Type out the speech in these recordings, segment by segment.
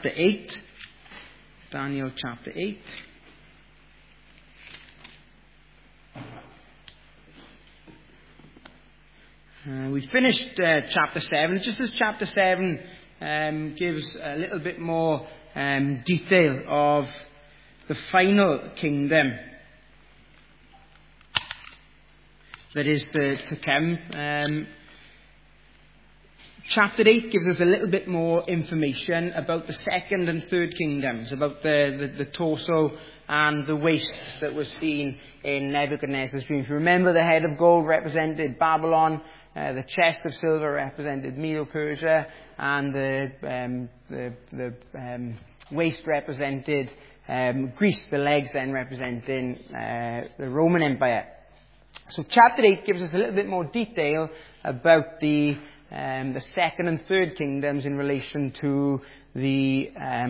chapter 8. Daniel chapter 8. We finished chapter 7. Just as chapter 7 gives a little bit more detail of the final kingdom that is to come. Chapter 8 gives us a little bit more information about the second and third kingdoms, about the torso and the waist that was seen in Nebuchadnezzar's dream. If you remember, the head of gold represented Babylon, the chest of silver represented Medo-Persia, and the waist represented Greece, the legs then representing the Roman Empire. So chapter 8 gives us a little bit more detail about the second and third kingdoms in relation to the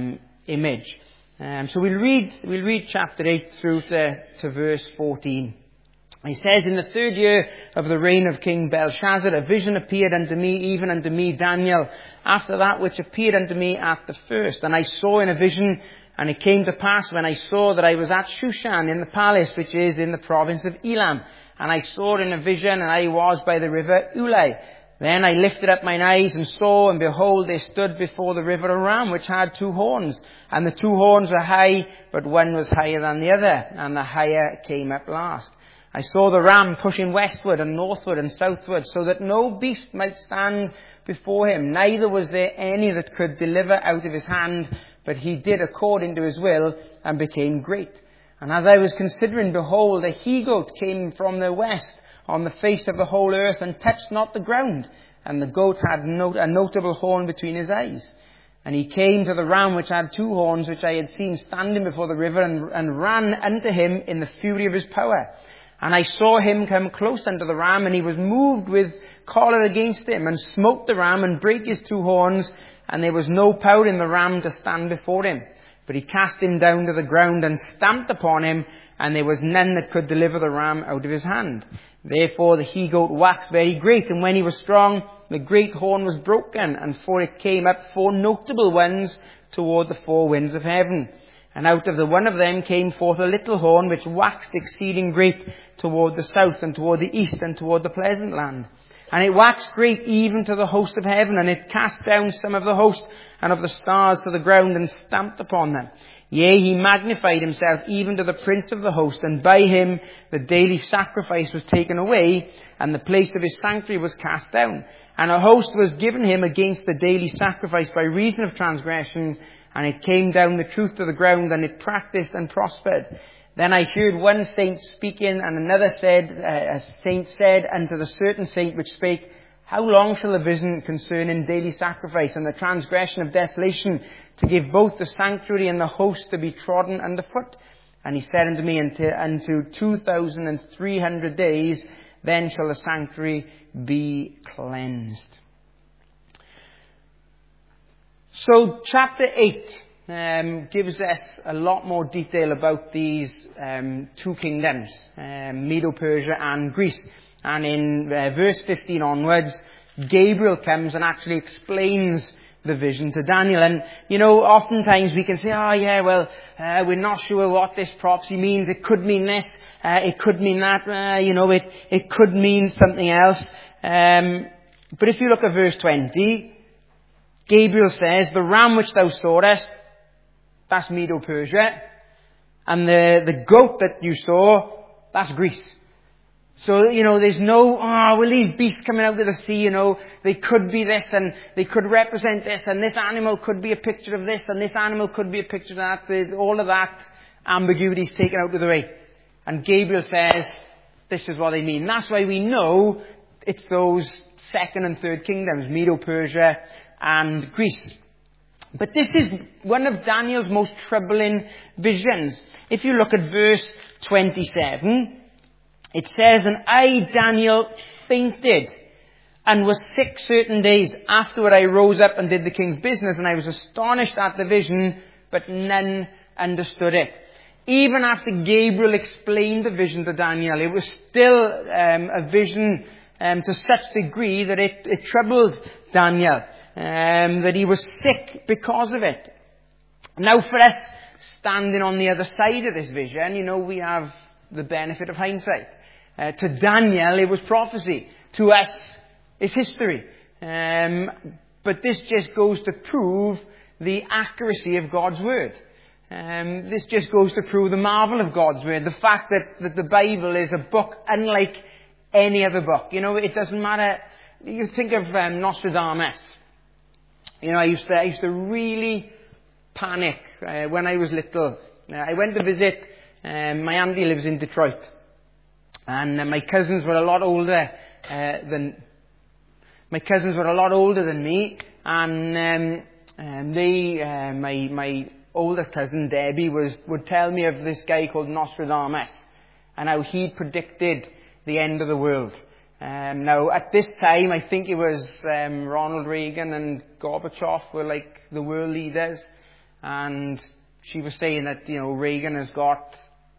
image. So we'll read chapter 8 through to verse 14. He says, "In the third year of the reign of King Belshazzar, a vision appeared unto me, even unto me, Daniel, after that which appeared unto me at the first. And I saw in a vision, and it came to pass when I saw that I was at Shushan in the palace, which is in the province of Elam. And I saw in a vision, and I was by the river Ulai. Then I lifted up mine eyes and saw, and behold, there stood before the river a ram which had two horns. And the two horns were high, but one was higher than the other, and the higher came up last. I saw the ram pushing westward and northward and southward, so that no beast might stand before him. Neither was there any that could deliver out of his hand, but he did according to his will, and became great. And as I was considering, behold, a he-goat came from the west on the face of the whole earth, and touched not the ground. And the goat had a notable horn between his eyes. And he came to the ram which had two horns, which I had seen standing before the river, and ran unto him in the fury of his power. And I saw him come close unto the ram, and he was moved with choler against him, and smote the ram, and brake his two horns, and there was no power in the ram to stand before him. But he cast him down to the ground, and stamped upon him, and there was none that could deliver the ram out of his hand. Therefore the he-goat waxed very great, and when he was strong, the great horn was broken, and for it came up four notable ones toward the four winds of heaven. And out of the one of them came forth a little horn, which waxed exceeding great toward the south, and toward the east, and toward the pleasant land. And it waxed great even to the host of heaven, and it cast down some of the host and of the stars to the ground, and stamped upon them. Yea, he magnified himself even to the prince of the host, and by him the daily sacrifice was taken away, and the place of his sanctuary was cast down. And a host was given him against the daily sacrifice by reason of transgression, and it came down the truth to the ground, and it practiced and prospered. Then I heard one saint speaking, and another said, a saint said unto the certain saint which spake, How long shall the vision concerning daily sacrifice and the transgression of desolation to give both the sanctuary and the host to be trodden underfoot? And he said unto me, unto 2,300 days, then shall the sanctuary be cleansed. So chapter 8 gives us a lot more detail about these two kingdoms, Medo-Persia and Greece. And in verse 15 onwards, Gabriel comes and actually explains the vision to Daniel. And, oftentimes we can say, we're not sure what this prophecy means. It could mean this. It could mean that. It could mean something else. But if you look at verse 20, Gabriel says, the ram which thou sawest, that's Medo-Persia. And the goat that you saw, that's Greece. So, there's no, will these beasts coming out of the sea, they could be this, and they could represent this, and this animal could be a picture of this, and this animal could be a picture of that. All of that ambiguity is taken out of the way. And Gabriel says, this is what they mean. That's why we know it's those second and third kingdoms, Medo-Persia and Greece. But this is one of Daniel's most troubling visions. If you look at verse 27, it says, And I, Daniel, fainted, and was sick certain days. Afterward I rose up and did the king's business, and I was astonished at the vision, but none understood it. Even after Gabriel explained the vision to Daniel, it was still a vision to such degree that it troubled Daniel, that he was sick because of it. Now for us, standing on the other side of this vision, we have the benefit of hindsight. To Daniel, it was prophecy. To us, it's history. But this just goes to prove the accuracy of God's Word. This just goes to prove the marvel of God's Word. The fact that the Bible is a book unlike any other book. It doesn't matter. You think of Nostradamus. I used to really panic when I was little. I went to visit, my auntie lives in Detroit. And my cousins were a lot older than me. And my older cousin Debbie would tell me of this guy called Nostradamus and how he predicted the end of the world. Now at this time, I think it was Ronald Reagan and Gorbachev were like the world leaders, and she was saying that Reagan has got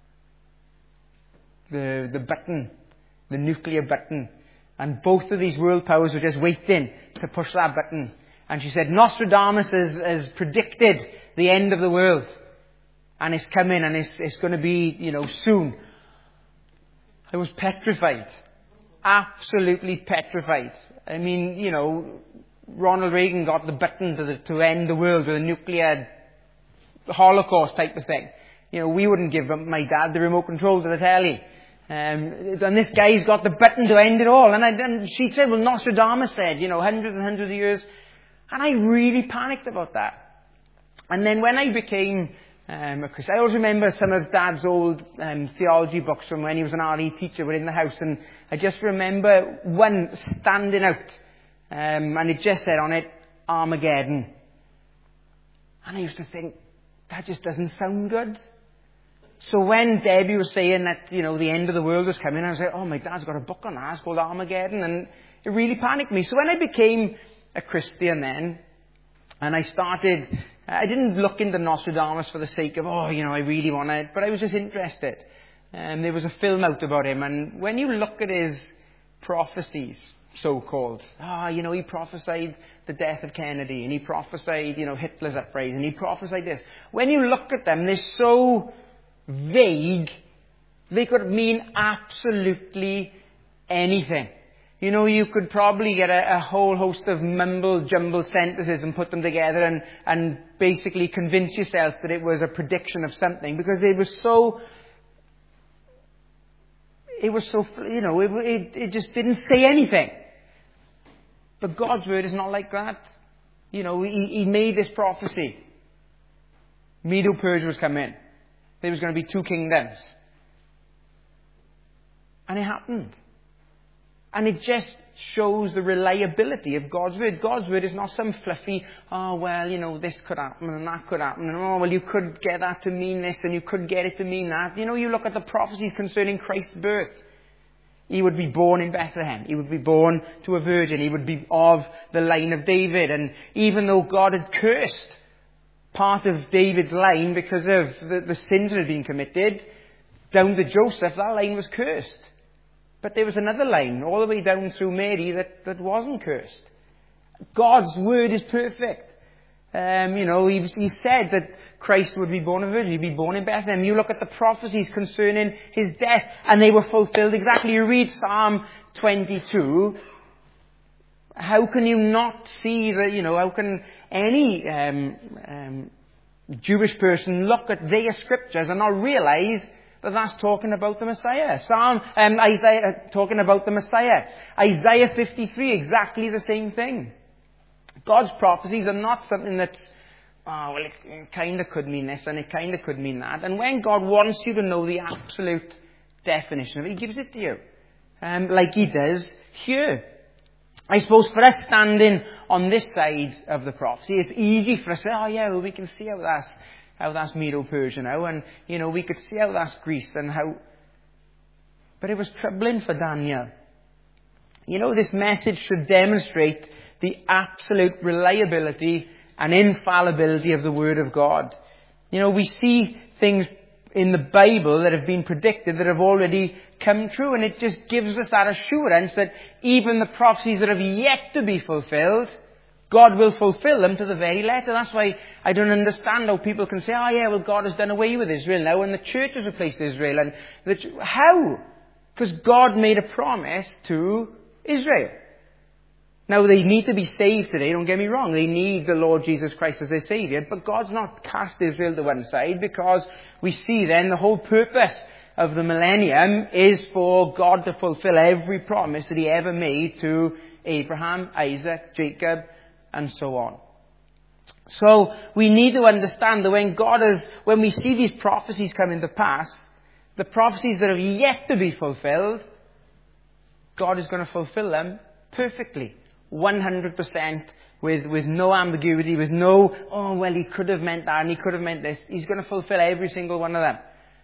the button, the nuclear button, and both of these world powers were just waiting to push that button. And she said Nostradamus has predicted the end of the world, and it's coming, and it's going to be soon. I was petrified, absolutely petrified. I mean, Ronald Reagan got the button to end the world with a nuclear holocaust type of thing. We wouldn't give my dad the remote control to the telly. And this guy's got the button to end it all. And she said, well, Nostradamus said, hundreds and hundreds of years. And I really panicked about that. And then when I became a Christian, I always remember some of Dad's old theology books from when he was an RE teacher were in the house. And I just remember one standing out. And it just said on it, Armageddon. And I used to think, that just doesn't sound good. So when Debbie was saying that, the end of the world was coming, I was like, oh, my dad's got a book on that. It's called Armageddon. And it really panicked me. So when I became a Christian then, and I didn't look into Nostradamus for the sake of, I really want it, but I was just interested. There was a film out about him, and when you look at his prophecies, so-called, he prophesied the death of Kennedy, and he prophesied, Hitler's uprising, and he prophesied this. When you look at them, they're so vague, they could mean absolutely anything. You could probably get a whole host of mumble-jumble sentences and put them together and basically convince yourself that it was a prediction of something, because it just didn't say anything. But God's Word is not like that. He made this prophecy. Medo-Persia was coming. There was going to be 2 kingdoms. And it happened. And it just shows the reliability of God's Word. God's Word is not some fluffy, this could happen and that could happen. And, you could get that to mean this and you could get it to mean that. You look at the prophecies concerning Christ's birth. He would be born in Bethlehem. He would be born to a virgin. He would be of the line of David. And even though God had cursed part of David's line because of the sins that had been committed, down to Joseph, that line was cursed. But there was another line, all the way down through Mary, that wasn't cursed. God's Word is perfect. He said that Christ would be born of a virgin. He'd be born in Bethlehem. You look at the prophecies concerning his death, and they were fulfilled exactly. You read Psalm 22. How can you not see that, how can any Jewish person look at their scriptures and not realize that that's talking about the Messiah? Isaiah talking about the Messiah. Isaiah 53, exactly the same thing. God's prophecies are not something that, it kind of could mean this and it kind of could mean that. And when God wants you to know the absolute definition of it, he gives it to you. Like he does here. I suppose for us standing on this side of the prophecy, it's easy for us to say, we can see how that's Medo-Persia now, and, we could see how that's Greece and how... But it was troubling for Daniel. This message should demonstrate the absolute reliability and infallibility of the Word of God. We see things in the Bible that have been predicted that have already come true, and it just gives us that assurance that even the prophecies that have yet to be fulfilled God will fulfill them to the very letter. That's why I don't understand how people can say, oh yeah, well God has done away with Israel now and the church has replaced Israel. And how? Because God made a promise to Israel. Now they need to be saved today, don't get me wrong. They need the Lord Jesus Christ as their Saviour. But God's not cast Israel to one side, because we see then the whole purpose of the millennium is for God to fulfill every promise that He ever made to Abraham, Isaac, Jacob, and so on. So we need to understand that when we see these prophecies come into pass, the prophecies that have yet to be fulfilled, God is going to fulfill them perfectly, 100%, with no ambiguity, with no, oh well, He could have meant that and He could have meant this. He's going to fulfill every single one of them.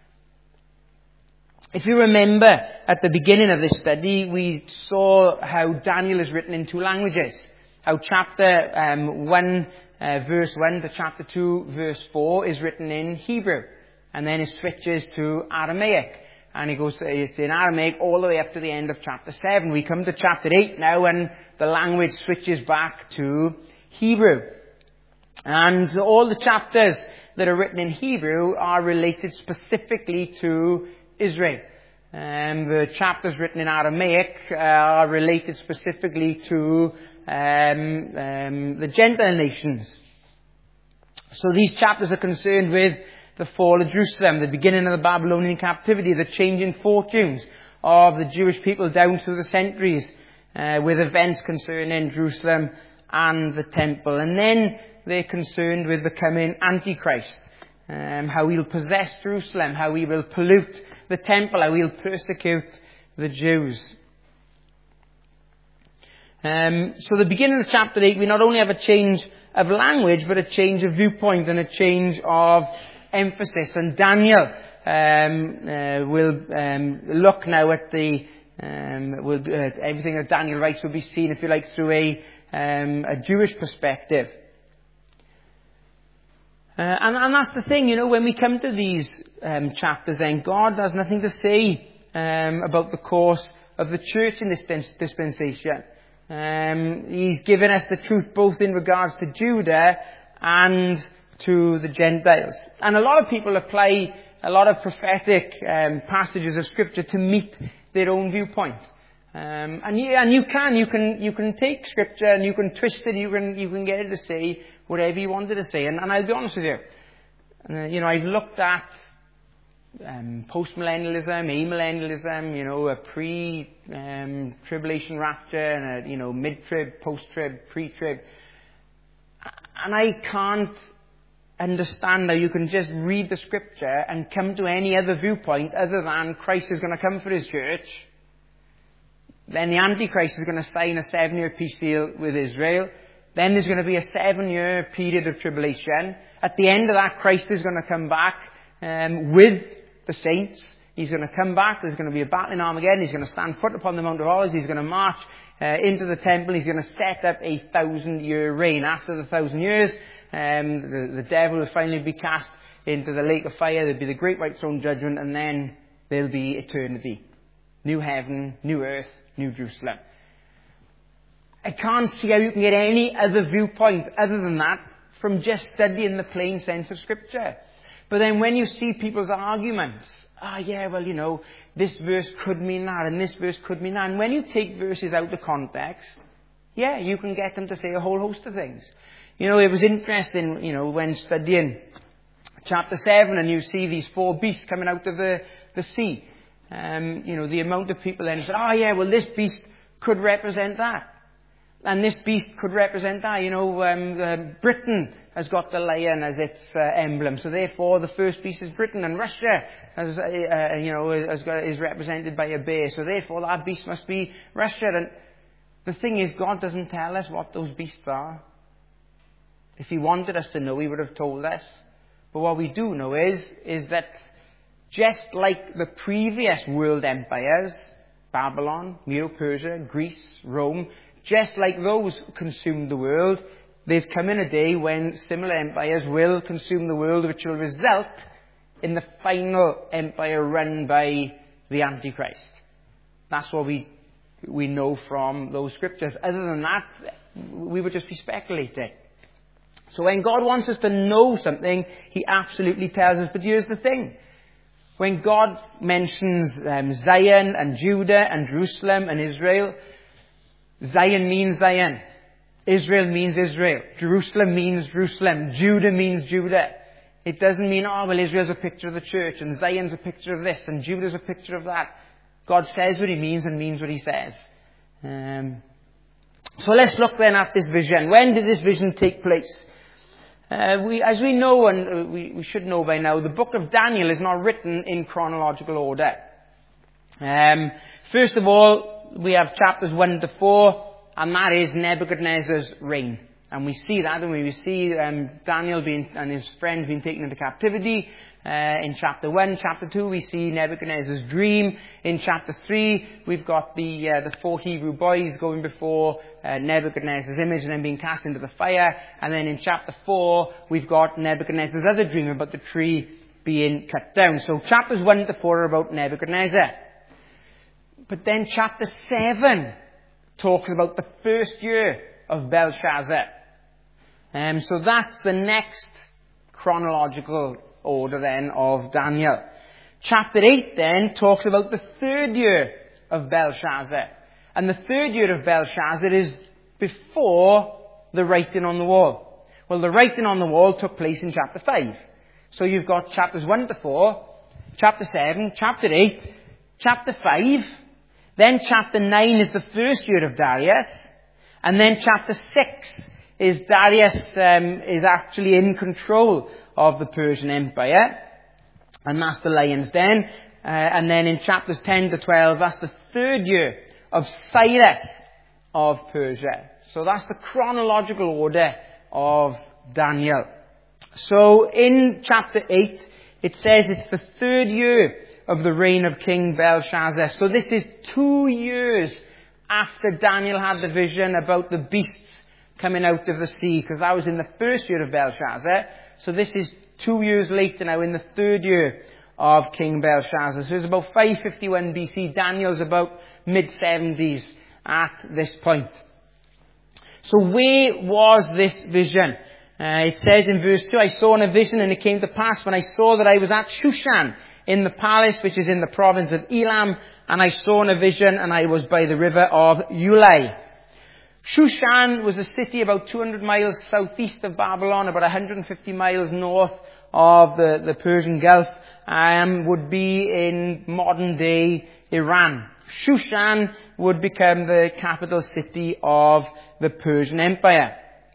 If you remember at the beginning of this study, we saw how Daniel is written in two languages. How chapter 1, verse 1 to chapter 2, verse 4 is written in Hebrew. And then it switches to Aramaic. And it's in Aramaic all the way up to the end of chapter 7. We come to chapter 8 now and the language switches back to Hebrew. And all the chapters that are written in Hebrew are related specifically to Israel. The chapters written in Aramaic are related specifically to the Gentile nations. So these chapters are concerned with the fall of Jerusalem, the beginning of the Babylonian captivity, the changing fortunes of the Jewish people down through the centuries, with events concerning Jerusalem and the temple. And then they're concerned with the coming Antichrist, how he'll possess Jerusalem, how he will pollute the temple, how he'll persecute the Jews. So the beginning of chapter 8, we not only have a change of language, but a change of viewpoint and a change of emphasis. And Daniel will look now at everything that Daniel writes will be seen, if you like, through a Jewish perspective. And that's the thing, when we come to these chapters, then God has nothing to say about the course of the church in this dispensation. He's given us the truth both in regards to Judah and to the Gentiles. And a lot of people apply a lot of prophetic passages of Scripture to meet their own viewpoint. And you can take Scripture and you can twist it, you can get it to say whatever you wanted to say. And I'll be honest with you, I've looked at post-millennialism, amillennialism, a pre-tribulation rapture, and a mid-trib, post-trib, pre-trib. And I can't understand how you can just read the Scripture and come to any other viewpoint other than Christ is going to come for His church. Then the Antichrist is going to sign a 7-year peace deal with Israel. Then there's going to be a 7-year period of tribulation. At the end of that, Christ is going to come back with the saints. He's going to come back. There's going to be a battle in Armageddon. He's going to stand foot upon the Mount of Olives. He's going to march into the temple. He's going to set up a 1,000-year reign. After the 1,000 years, the devil will finally be cast into the lake of fire. There'll be the great white throne judgment, and then there'll be eternity. New heaven, new earth, new Jerusalem. I can't see how you can get any other viewpoint other than that from just studying the plain sense of Scripture. But then when you see people's arguments, this verse could mean that, and this verse could mean that. And when you take verses out of context, you can get them to say a whole host of things. It was interesting, when studying chapter 7 and you see these 4 beasts coming out of the sea. The amount of people then said, this beast could represent that. And this beast could represent that. Britain has got the lion as its emblem. So therefore, the first beast is Britain. And Russia is represented by a bear. So therefore, that beast must be Russia. And the thing is, God doesn't tell us what those beasts are. If He wanted us to know, He would have told us. But what we do know is that just like the previous world empires, Babylon, Medo-Persia, Greece, Rome, just like those consumed the world, there's coming a day when similar empires will consume the world, which will result in the final empire run by the Antichrist. That's what we we know from those scriptures. Other than that, we would just be speculating. So when God wants us to know something, he absolutely tells us. But here's the thing. When God mentions Zion and Judah and Jerusalem and Israel, Zion means Zion. Israel means Israel. Jerusalem means Jerusalem. Judah means Judah. It doesn't mean, Israel's a picture of the church, and Zion's a picture of this, and Judah's a picture of that. God says what he means and means what he says. So let's look then at this vision. When did this vision take place? As we know, and we should know by now, the book of Daniel is not written in chronological order. First of all, we have chapters 1 to 4, and that is Nebuchadnezzar's reign. And we see that, and we see Daniel and his friends being taken into captivity. In chapter 1, chapter 2, we see Nebuchadnezzar's dream. In chapter 3, we've got the 4 Hebrew boys going before Nebuchadnezzar's image and then being cast into the fire. And then in chapter 4, we've got Nebuchadnezzar's other dream about the tree being cut down. So chapters 1 to 4 are about Nebuchadnezzar. But then chapter 7 talks about the first year of Belshazzar. So that's the next chronological order then of Daniel. Chapter 8 then talks about the third year of Belshazzar. And the third year of Belshazzar is before the writing on the wall. Well, the writing on the wall took place in chapter 5. So you've got chapters 1 to 4, chapter 7, chapter 8, chapter 5. Then chapter 9 is the first year of Darius. And then chapter 6 is Darius is actually in control of the Persian Empire. And that's the lion's den. And then in chapters 10 to 12, that's the third year of Cyrus of Persia. So that's the chronological order of Daniel. So in chapter 8, it says it's the third year of the reign of King Belshazzar. So this is 2 years after Daniel had the vision about the beasts coming out of the sea, because that was in the first year of Belshazzar. So this is 2 years later now, in the third year of King Belshazzar. So it's about 551 BC. Daniel's about mid-70s at this point. So where was this vision? It says in verse 2, I saw in a vision, and it came to pass when I saw that I was at Shushan in the palace, which is in the province of Elam, and I saw in a vision, and I was by the river of Ulai. Shushan was a city about 200 miles southeast of Babylon, about 150 miles north of the Persian Gulf, would be in modern day Iran. Shushan would become the capital city of the Persian Empire.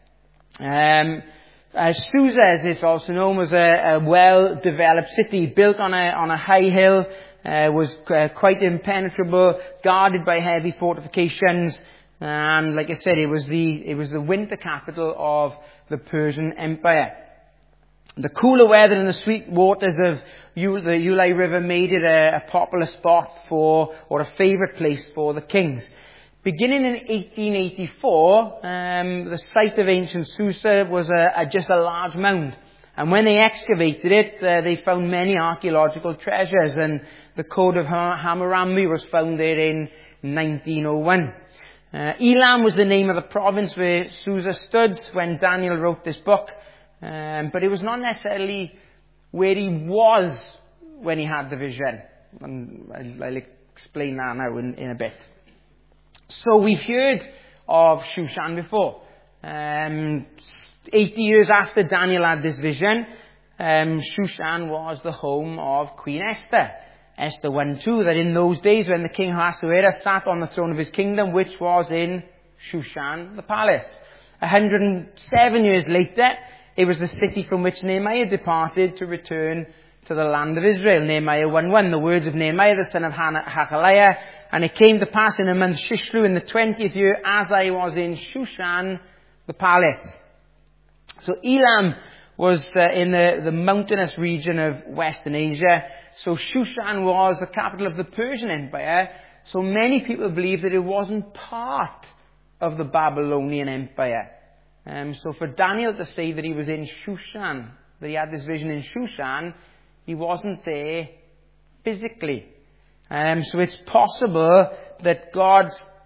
Susa, as it's also known, was a well-developed city built on a high hill, was quite impenetrable, guarded by heavy fortifications. And like I said, it was the winter capital of the Persian Empire. The cooler weather and the sweet waters of the Ulai River made it a popular spot or a favourite place for the kings. Beginning in 1884, the site of ancient Susa was just a large mound. And when they excavated it, they found many archaeological treasures. And the Code of Hammurabi was found there in 1901. Elam was the name of the province where Susa stood when Daniel wrote this book. But it was not necessarily where he was when he had the vision. And I'll explain that now in a bit. So we've heard of Shushan before. 80 years after Daniel had this vision, Shushan was the home of Queen Esther. Esther 1:2, that in those days when the king Ahasuerus sat on the throne of his kingdom, which was in Shushan, the palace. 107 years later, it was the city from which Nehemiah departed to return to the land of Israel. Nehemiah 1:1, the words of Nehemiah, the son of Hachaliah. And it came to pass in the month Shishlu, in the 20th year, as I was in Shushan, the palace. So Elam was in the mountainous region of Western Asia. So Shushan was the capital of the Persian Empire. So many people believe that it wasn't part of the Babylonian Empire. So for Daniel to say that he was in Shushan, that he had this vision in Shushan, he wasn't there physically. So it's possible that God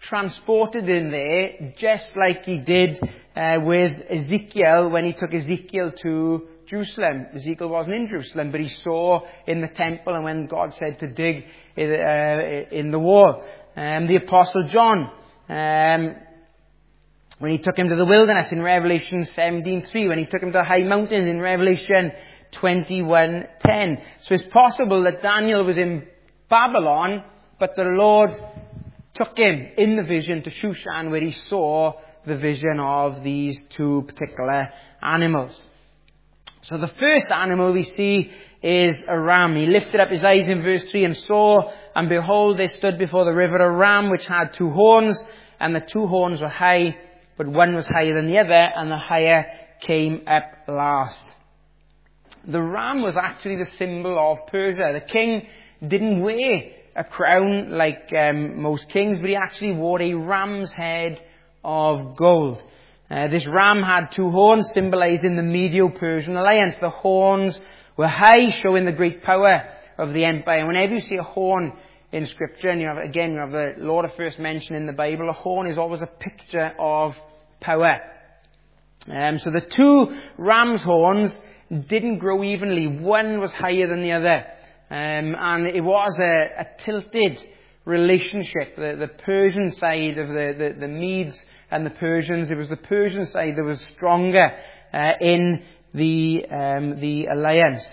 transported in there, just like he did with Ezekiel when he took Ezekiel to Jerusalem. Ezekiel wasn't in Jerusalem, but he saw in the temple and when God said to dig in the wall. The Apostle John, when he took him to the wilderness in Revelation 17:3, when he took him to high mountains in Revelation 21:10. So it's possible that Daniel was in Babylon, but the Lord took him in the vision to Shushan, where he saw the vision of these two particular animals. So the first animal we see is a ram. He lifted up his eyes in verse 3 and saw, and behold, there stood before the river a ram which had 2 horns, and the 2 horns were high, but one was higher than the other, and the higher came up last. The ram was actually the symbol of Persia. The king didn't wear a crown like most kings, but he actually wore a ram's head of gold. This ram had 2 horns, symbolizing the Medo-Persian alliance. The horns were high, showing the great power of the empire. And whenever you see a horn in Scripture, and you have the Lord of first mention in the Bible, a horn is always a picture of power. So the 2 ram's horns didn't grow evenly. One was higher than the other. And it was a tilted relationship. The Persian side of the Medes and the Persians, it was the Persian side that was stronger in the alliance.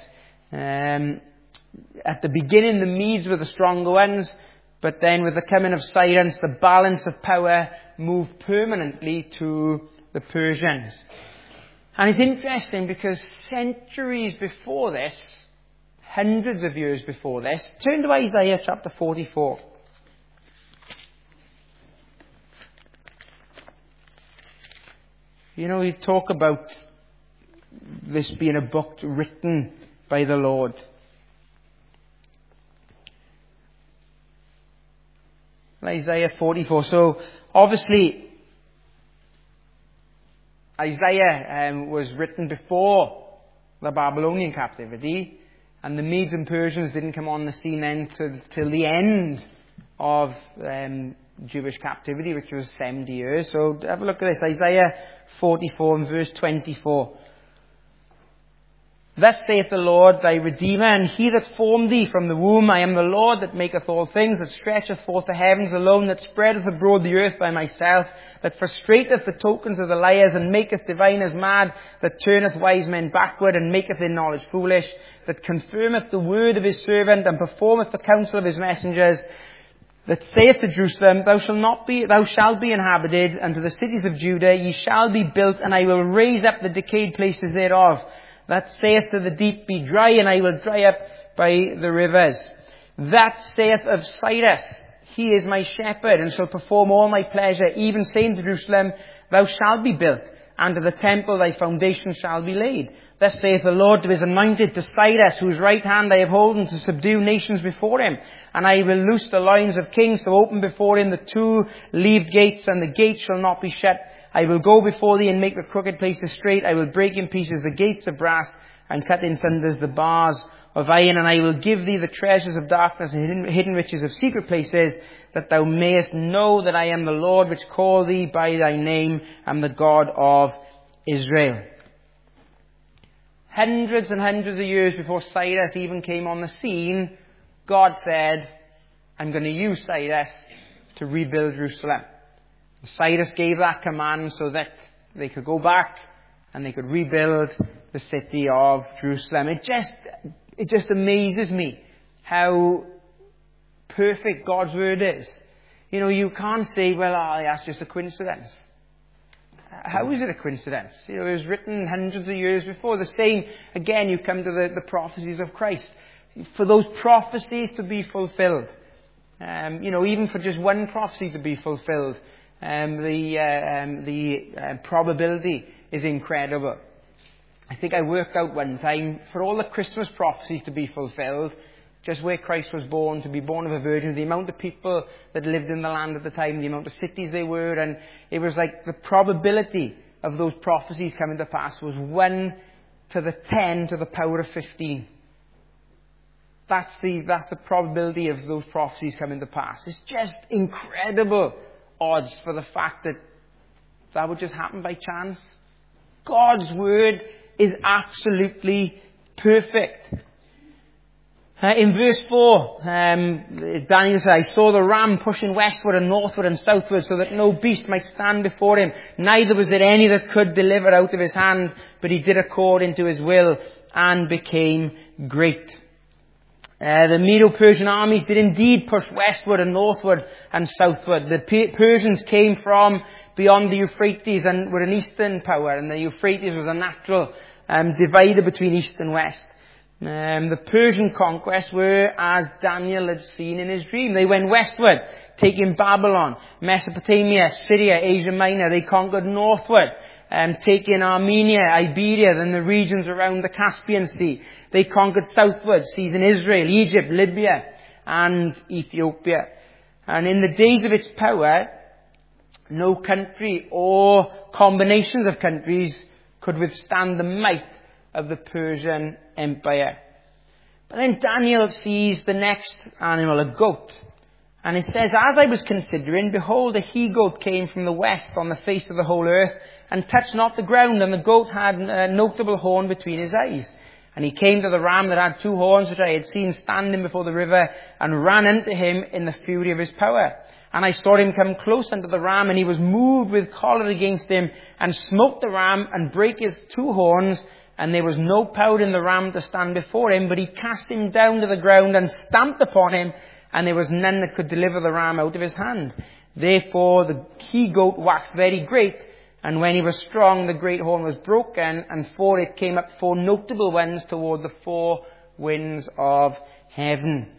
At the beginning, the Medes were the stronger ones, but then with the coming of Cyrus, the balance of power moved permanently to the Persians. And it's interesting because centuries before this, hundreds of years before this, turn to Isaiah chapter 44. You know, we talk about this being a book written by the Lord. Isaiah 44. So, obviously, Isaiah was written before the Babylonian captivity, and the Medes and Persians didn't come on the scene then till the end of Jewish captivity, which was 70 years. So have a look at this, Isaiah 44 and verse 24. Thus saith the Lord thy Redeemer, and he that formed thee from the womb. I am the Lord that maketh all things, that stretcheth forth the heavens alone, that spreadeth abroad the earth by myself, that frustrateth the tokens of the liars, and maketh diviners mad, that turneth wise men backward, and maketh their knowledge foolish, that confirmeth the word of his servant, and performeth the counsel of his messengers, that saith to Jerusalem, thou shalt be inhabited, and to the cities of Judah, ye shall be built, and I will raise up the decayed places thereof. That saith to the deep, be dry, and I will dry up by the rivers. That saith of Cyrus, he is my shepherd, and shall perform all my pleasure, even saying to Jerusalem, thou shalt be built, and to the temple thy foundation shall be laid. Thus saith the Lord to his anointed, to Cyrus, whose right hand I have holden, to subdue nations before him. And I will loose the loins of kings, to open before him the 2-leaved gates, and the gates shall not be shut. I will go before thee and make the crooked places straight. I will break in pieces the gates of brass, and cut in sunders the bars of iron. And I will give thee the treasures of darkness and hidden riches of secret places, that thou mayest know that I am the Lord which call thee by thy name, and the God of Israel. Hundreds and hundreds of years before Cyrus even came on the scene, God said, I'm going to use Cyrus to rebuild Jerusalem. Cyrus gave that command so that they could go back and they could rebuild the city of Jerusalem. It just amazes me how perfect God's word is. You know, you can't say, well, that's just a coincidence. How is it a coincidence? You know, it was written hundreds of years before. The same, again, you come to the prophecies of Christ. For those prophecies to be fulfilled, even for just one prophecy to be fulfilled, the probability is incredible. I think I worked out one time, for all the Christmas prophecies to be fulfilled, just where Christ was born, to be born of a virgin, the amount of people that lived in the land at the time, the amount of cities they were, and it was like the probability of those prophecies coming to pass was 1 to the 10 to the power of 15. That's the probability of those prophecies coming to pass. It's just incredible odds for the fact that that would just happen by chance. God's word is absolutely perfect. In verse 4, Daniel says, I saw the ram pushing westward and northward and southward so that no beast might stand before him. Neither was there any that could deliver out of his hand, but he did according to his will and became great. The Medo-Persian armies did indeed push westward and northward and southward. The Persians came from beyond the Euphrates and were an eastern power, and the Euphrates was a natural divider between east and west. The Persian conquests were as Daniel had seen in his dream. They went westward, taking Babylon, Mesopotamia, Syria, Asia Minor. They conquered northward, taking Armenia, Iberia, then the regions around the Caspian Sea. They conquered southward, seizing Israel, Egypt, Libya, and Ethiopia. And in the days of its power, no country or combinations of countries could withstand the might of the Persian Empire. But then Daniel sees the next animal, a goat. And it says, as I was considering, behold, a he-goat came from the west on the face of the whole earth, and touched not the ground, and the goat had a notable horn between his eyes. And he came to the ram that had two horns, which I had seen standing before the river, and ran unto him in the fury of his power. And I saw him come close unto the ram, and he was moved with choler against him, and smote the ram, and brake his two horns, and there was no power in the ram to stand before him, but he cast him down to the ground, and stamped upon him, and there was none that could deliver the ram out of his hand. Therefore the he-goat waxed very great, and when he was strong, the great horn was broken, and for it came up four notable ones toward the four winds of heaven.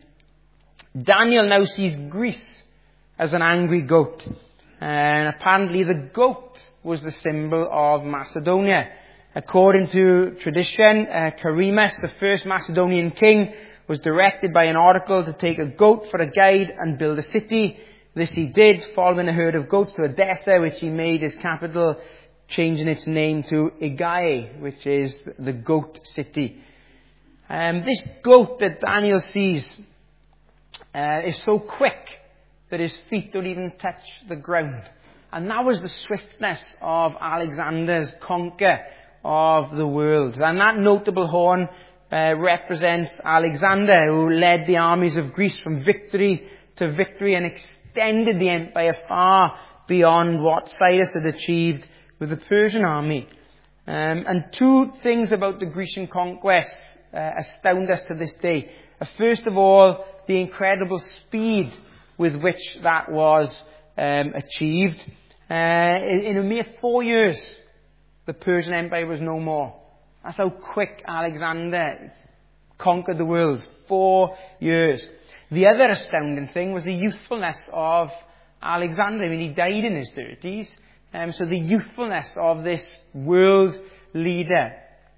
Daniel now sees Greece as an angry goat. And apparently the goat was the symbol of Macedonia. According to tradition, Charemus, the first Macedonian king, was directed by an oracle to take a goat for a guide and build a city. This he did, following a herd of goats to Edessa, which he made his capital, changing its name to Aegae, which is the goat city. This goat that Daniel sees is so quick that his feet don't even touch the ground. And that was the swiftness of Alexander's conquer of the world. And that notable horn represents Alexander, who led the armies of Greece from victory to victory and extended the empire far beyond what Cyrus had achieved with the Persian army. And two things about the Grecian conquests astound us to this day. First of all, the incredible speed with which that was achieved. In a mere 4 years, the Persian Empire was no more. That's how quick Alexander conquered the world. 4 years. The other astounding thing was the youthfulness of Alexander. I mean, he died in his 30s. So the youthfulness of this world leader.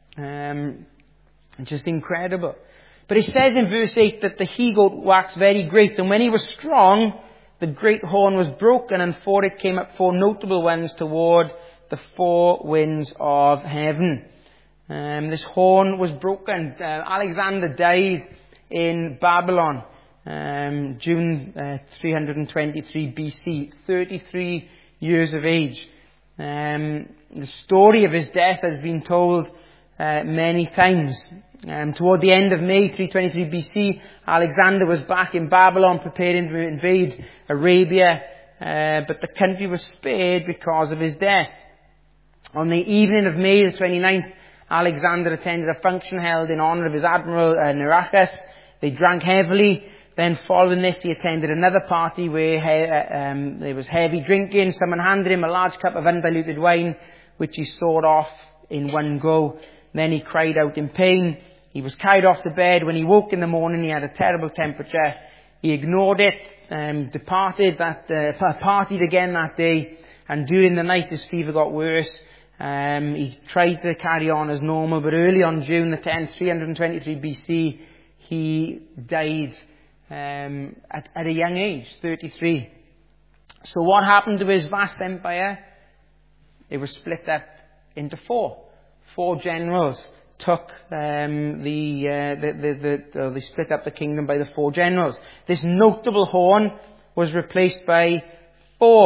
Just incredible. But it says in verse 8 that the he-goat waxed very great, and when he was strong, the great horn was broken, and for it came up four notable ones toward the four winds of heaven. This horn was broken. Alexander died in Babylon, June 323 BC, 33 years of age. The story of his death has been told many times. Toward the end of May 323 BC, Alexander was back in Babylon preparing to invade Arabia, but the country was spared because of his death. On the evening of May the 29th, Alexander attended a function held in honour of his admiral Nearchus. They drank heavily. Then following this, he attended another party where there was heavy drinking. Someone handed him a large cup of undiluted wine, which he sawed off in one go. Then he cried out in pain. He was carried off to bed. When he woke in the morning, he had a terrible temperature. He ignored it, departed, partied again that day, and during the night his fever got worse. He tried to carry on as normal, but early on June the 10th, 323 BC, he died at a young age, 33. So what happened to his vast empire? It was split up into four. Four generals took they split up the kingdom by the four generals. This notable horn was replaced by four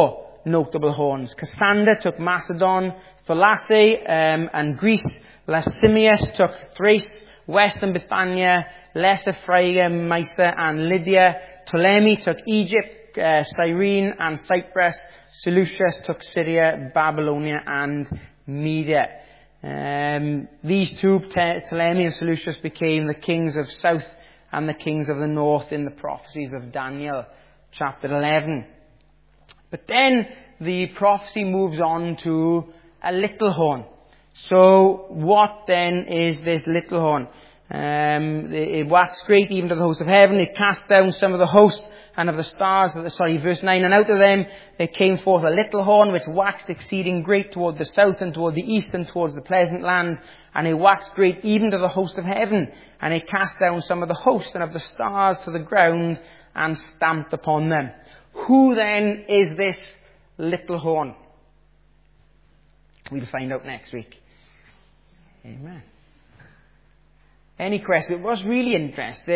notable horns. Cassander took Macedon, Thalasse, and Greece. Lasimius took Thrace, western Bithynia, Lesser Phrygia, Mysia, and Lydia. Ptolemy took Egypt, Cyrene, and Cyprus. Seleucus took Syria, Babylonia, and Media. These two, Ptolemy and Seleucus, became the kings of south and the kings of the north in the prophecies of Daniel chapter 11. But then the prophecy moves on to a little horn. So what then is this little horn? It waxed great even to the host of heaven. It cast down some of the host and of the stars. Verse 9. And out of them there came forth a little horn which waxed exceeding great toward the south and toward the east and towards the pleasant land. And it waxed great even to the host of heaven. And it cast down some of the host and of the stars to the ground and stamped upon them. Who then is this little horn? We'll find out next week. Amen. Any questions? It was really interesting.